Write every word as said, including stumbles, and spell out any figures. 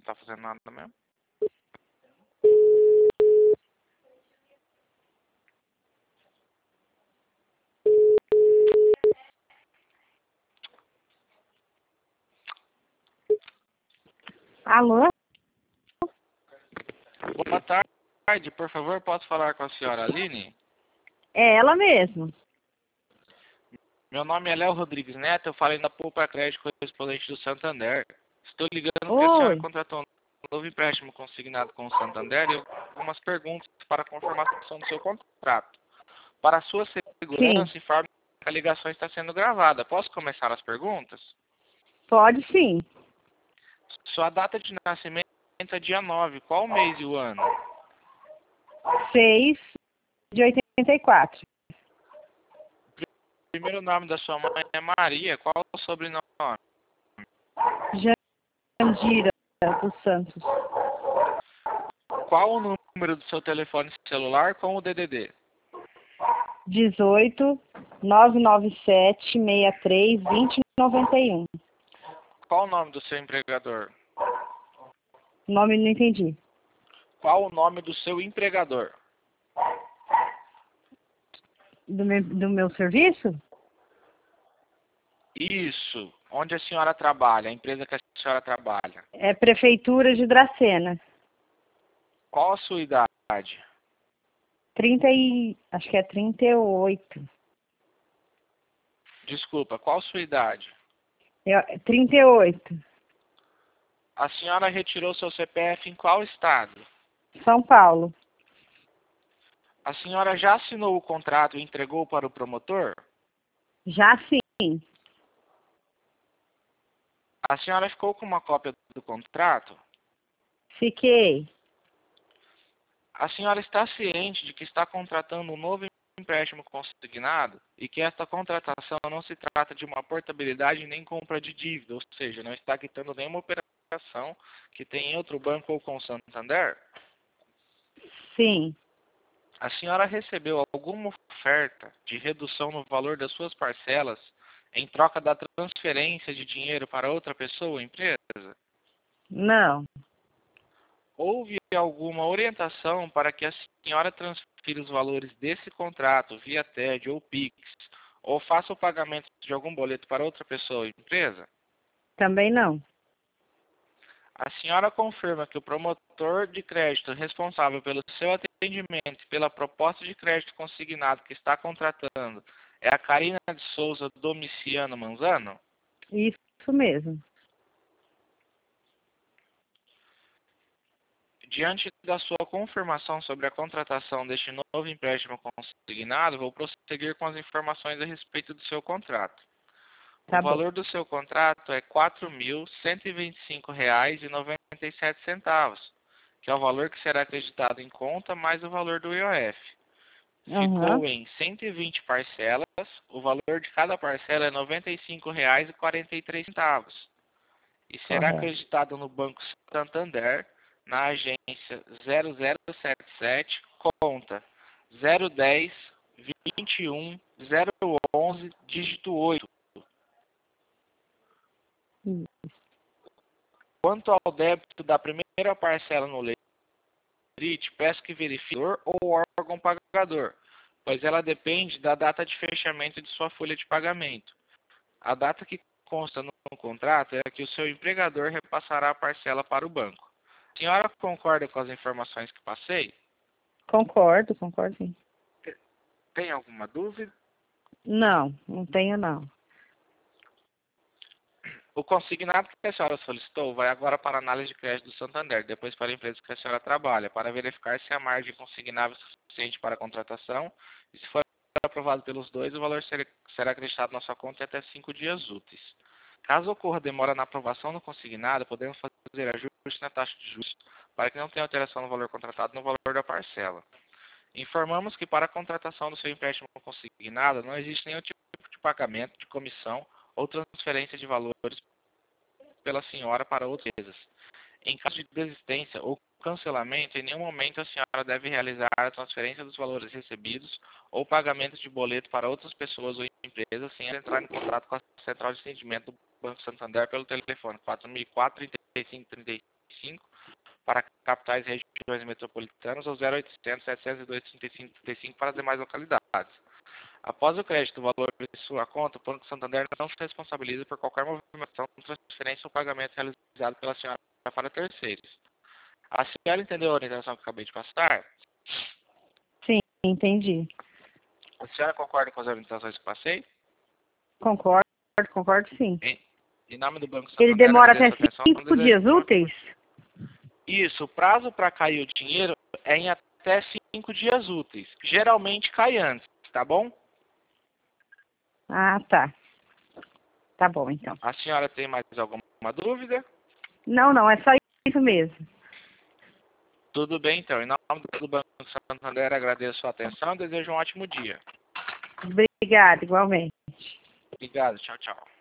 tá fazendo nada mesmo. Alô? Boa tarde, por favor, posso falar com a senhora Aline? É ela mesmo. Meu nome é Léo Rodrigues Neto, eu falei da Poupa Crédito correspondente do Santander. Estou ligando porque a senhora Oi. contratou um novo empréstimo consignado com o Santander e eu tenho algumas perguntas para a confirmação do seu contrato. Para a sua segurança, Sim. informe que a ligação está sendo gravada. Posso começar as perguntas? Pode sim. Sua data de nascimento é dia nove. Qual o mês e o ano? seis de oitenta e quatro. O primeiro nome da sua mãe é Maria. Qual o sobrenome? Jandira dos Santos. Qual o número do seu telefone celular com o D D D? dezoito, nove nove sete, seis três, vinte, noventa e um. Qual o nome do seu empregador? Nome não entendi. Qual o nome do seu empregador? Do meu, do meu serviço? Isso. Onde a senhora trabalha? A empresa que a senhora trabalha. É Prefeitura de Dracena. Qual a sua idade? trinta e... Acho que é trinta e oito. Desculpa, qual a sua idade? Eu, trinta e oito. A senhora retirou seu C P F em qual estado? São Paulo. A senhora já assinou o contrato e entregou para o promotor? Já sim. A senhora ficou com uma cópia do contrato? Fiquei. A senhora está ciente de que está contratando um novo empréstimo consignado e que esta contratação não se trata de uma portabilidade nem compra de dívida, ou seja, não está quitando nenhuma operação que tem em outro banco ou com o Santander? Sim. A senhora recebeu alguma oferta de redução no valor das suas parcelas em troca da transferência de dinheiro para outra pessoa ou empresa? Não. Houve alguma orientação para que a senhora transfira os valores desse contrato via T E D ou Pix, ou faça o pagamento de algum boleto para outra pessoa ou empresa? Também não. A senhora confirma que o promotor de crédito responsável pelo seu atendimento e pela proposta de crédito consignado que está contratando é a Karina de Souza Domiciano Manzano? Isso mesmo. Diante da sua confirmação sobre a contratação deste novo empréstimo consignado, vou prosseguir com as informações a respeito do seu contrato. Tá O bom. valor do seu contrato é quatro mil cento e vinte e cinco reais e noventa e sete centavos, que é o valor que será acreditado em conta mais o valor do I O F. Aham. Ficou em cento e vinte parcelas, o valor de cada parcela é noventa e cinco reais e quarenta e três centavos. E será Correto. acreditado no Banco Santander, na agência zero zero sete sete, conta zero dez, vinte e um, zero onze, dígito oito. Hum. Quanto ao débito da primeira parcela no lembrete, peço que verifique o ou órgão pagador, pois ela depende da data de fechamento de sua folha de pagamento. A data que consta no contrato é a que o seu empregador repassará a parcela para o banco. A senhora concorda com as informações que passei? Concordo, concordo sim. Tem alguma dúvida? Não, não tenho não. O consignado que a senhora solicitou vai agora para a análise de crédito do Santander, depois para a empresa que a senhora trabalha, para verificar se a margem consignável é suficiente para a contratação e se for aprovado pelos dois, o valor será acreditado na sua conta em até cinco dias úteis. Caso ocorra demora na aprovação do consignado, podemos fazer ajuste na taxa de juros para que não tenha alteração no valor contratado no valor da parcela. Informamos que para a contratação do seu empréstimo consignado não existe nenhum tipo de pagamento de comissão ou transferência de valores pela senhora para outras empresas. Em caso de desistência ou cancelamento, em nenhum momento a senhora deve realizar a transferência dos valores recebidos ou pagamento de boleto para outras pessoas ou empresas sem entrar em contato com a Central de Atendimento do Banco Santander pelo telefone quatro mil e quatro, trinta e cinco, trinta e cinco para capitais e regiões metropolitanas ou zero oitocentos, setecentos e dois, trinta e cinco, trinta e cinco para as demais localidades. Após o crédito do valor de sua conta, o Banco Santander não se responsabiliza por qualquer movimentação, transferência ou pagamento realizado pela senhora para terceiros. A senhora entendeu a orientação que eu acabei de passar? Sim, entendi. A senhora concorda com as orientações que passei? Concordo, concordo sim. Em, em nome do Banco Santander, Ele demora até agradeço a atenção. cinco dias úteis? Isso, o prazo para cair o dinheiro é em até cinco dias úteis. Geralmente cai antes, tá bom? Ah, tá. Tá bom, então. A senhora tem mais alguma dúvida? Não, não, é só isso mesmo. Tudo bem, então. Em nome do Banco Santander, agradeço a sua atenção e desejo um ótimo dia. Obrigada, igualmente. Obrigado. Tchau, tchau.